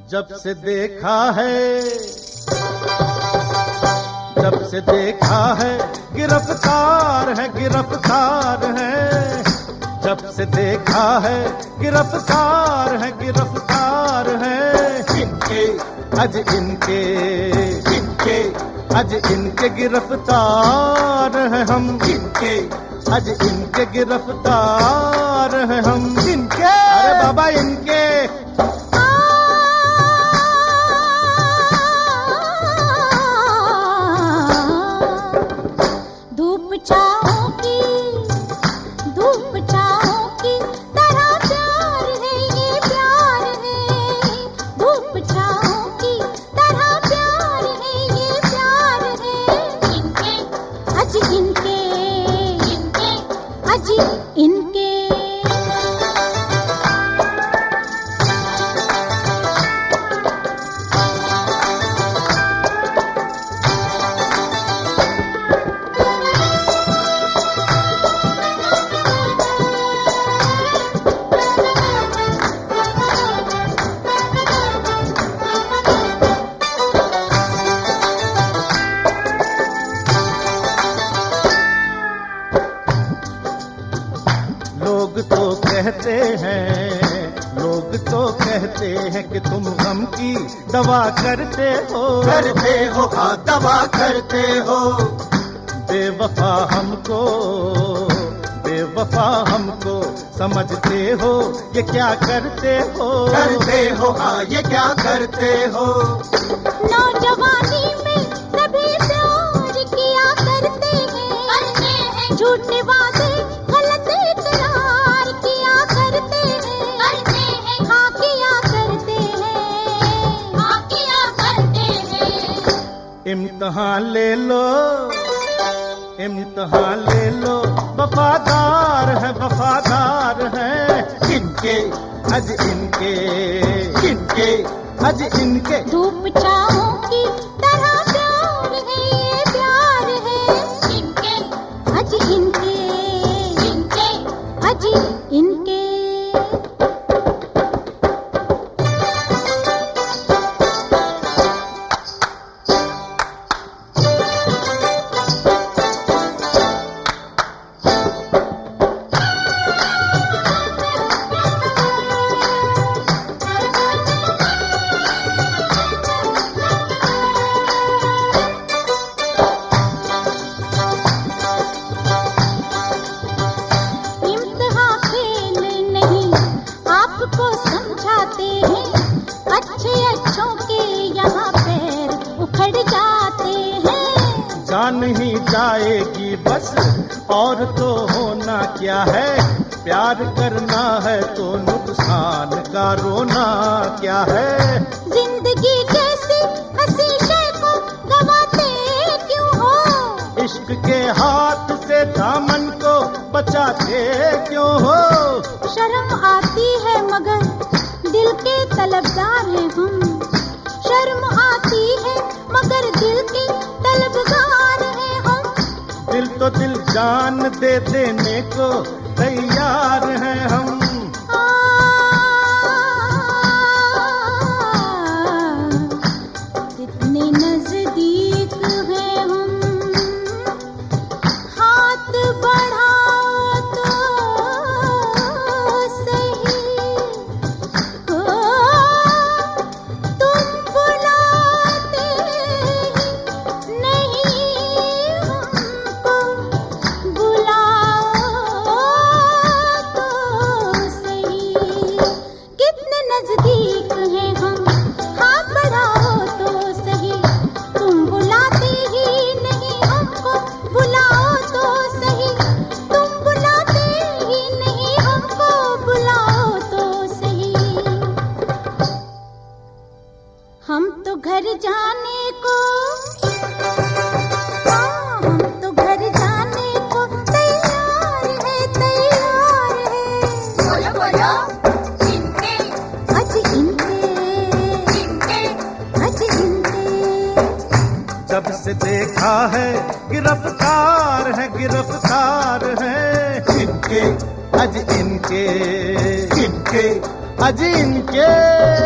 जब से देखा है गिरफ्तार है गिरफ्तार है। जब से देखा है गिरफ्तार है गिरफ्तार है। इनके आज इनके गिरफ्तार है हम। इनके आज इनके गिरफ्तार है हम। इनके अरे बाबा इनके धूप छाओं की तरह प्यार है ये प्यार है। धूप छाओं की तरह प्यार है ये प्यार है। इनके आज इनके आज इनके कहते हैं कि तुम गम की दवा करते हो हाँ दवा करते हो। बेवफा हमको समझते हो ये क्या करते हो हाँ ये क्या करते हो। नौजवानी में सभी प्यार किया करते हैं। झूठे वादे गलत इकरार किया करते हैं। हाँ किया करते हैं। इम्तिहान ले लो वफादार है। इनके आज इनके धूप छाओं की तरह प्यार है ये प्यार है। इनके आज इनके आज इनके जान ही जाएगी बस और तो होना क्या है। प्यार करना है तो नुकसान का रोना क्या है। जिंदगी जैसी हंसी शय को गवाते क्यों हो। इश्क के हाथ से दामन को बचाते क्यों हो। शर्म आती है मगर दिल के तलबगार हैं हम। शर्म आती है मगर दिल के तलबगार हैं हम। दिल तो दिल जान दे देने को तैयार हैं हम। कितने नजदीक हैं हम। हाथ बढ़ाओ तो सही। तुम बुलाते नहीं हमको। बुलाओ तो सही। कितने नजदीक हैं हम। हाथ बढ़ाओ तो सही। तुम बुलाते ही नहीं हमको। बुलाओ तो सही। तुम बुलाते ही नहीं हमको। बुलाओ तो सही। हम तो घर जाने को हम तो घर जाने को तैयार है तैयार है। बोलो बोलो इनके आज इनके आज इनके जब से देखा है गिरफ्तार है इनके आज इनके इनके आज इनके